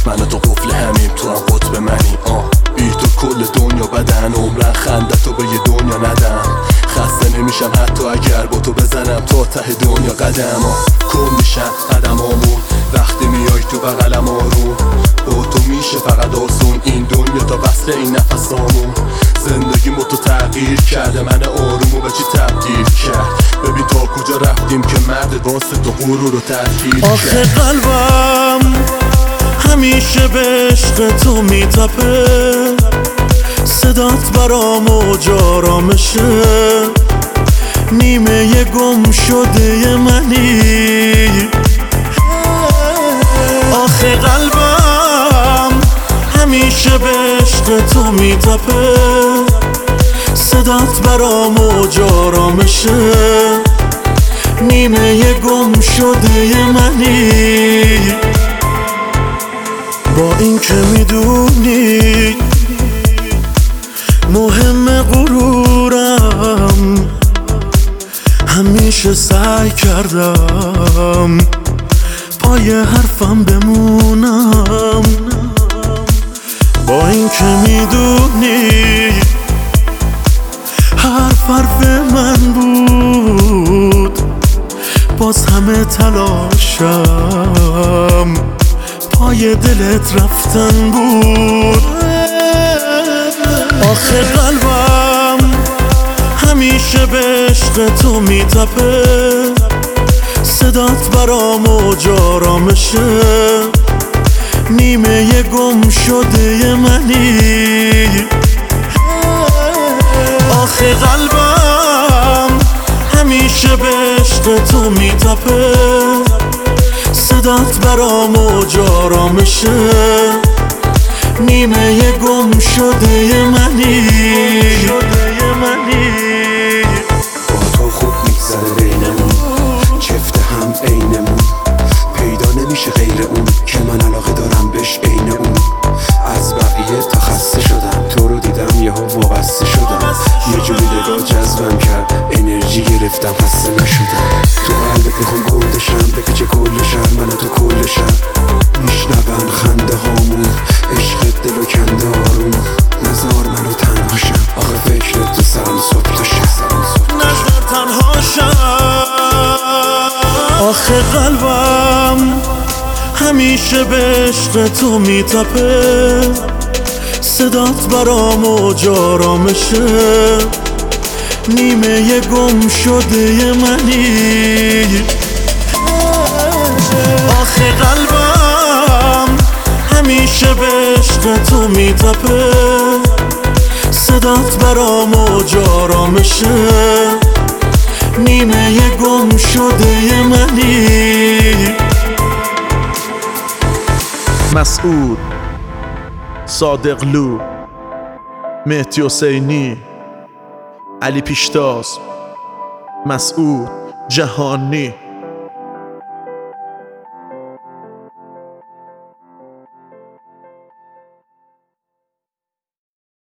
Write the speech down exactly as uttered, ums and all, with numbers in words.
من تو قفل همیم، تو هم قطب منی. آه بی تو کل دنیا بدن، عمرن خنده تو به یه دنیا ندم. خسته نمیشم حتی اگر با تو بزنم تا ته دنیا قدم. آه کن میشم قدمامون وقتی میای تو بغلم آروم. با تو میشه فقط آسون این دنیا تا وصل این نفسامون. زندگی مو تو تغییر کرده، من آرومو به چی تبدیل کرد. ببین تا کجا رفتیم که مرد واسه تو غرور رو تحقیر کرد. آخه قلبم همیشه به عشق تو میتپه، صدات برام موج آرامشه. نیمه گم شده منی. آخه قلبم همیشه به عشق تو میتپه، صدات برام موج آرامشه. نیمه گم شده منی. با این که میدونی مهم غرورم، همیشه سعی کردم پای حرفم بمونم. با این که میدونی حرف حرف من بود، باز همه تلاشم پای دلت رفتن بود. آخه قلبم همیشه به عشق تو میتپه، صدات برام موج آرامشه. نیمه گم شده منی. آخه قلبم همیشه به عشق تو میتپه، صدات برام موج آرامشه. نیمه گم شده منی. با تو خوب میگذره بینمون، چفت هم عینمون. پیدا نمیشه غیر اون که من علاقه دارم بهش عین اون. از بقیه تا خسته شدم، تو رو دیدم یهو وابسته شدم. یه جوری نگاه جذبم کرد، انرژی گرفتم خسته نشدم. تو قلبت میخوام گلدشم، بپیچه کلشم من و تو کلشم. میشنون خنده هامون، عشق دلو کنده آروم. نزار منو تنهاشم، آخه فکرت تو سرم صبح تا شب. نزار تنهاشم. آخه قلبم همیشه به عشق تو میتپه، صدات برام موج آرامشه. نیمه گم شده منی. آخه قلبم همیشه به عشق تو میتپه، صدات برام موج آرامشه. نیمه گم شده منی. مسعود، صادقلو، مهدی حسینی، علی پیشتاز، مسعود جهانی.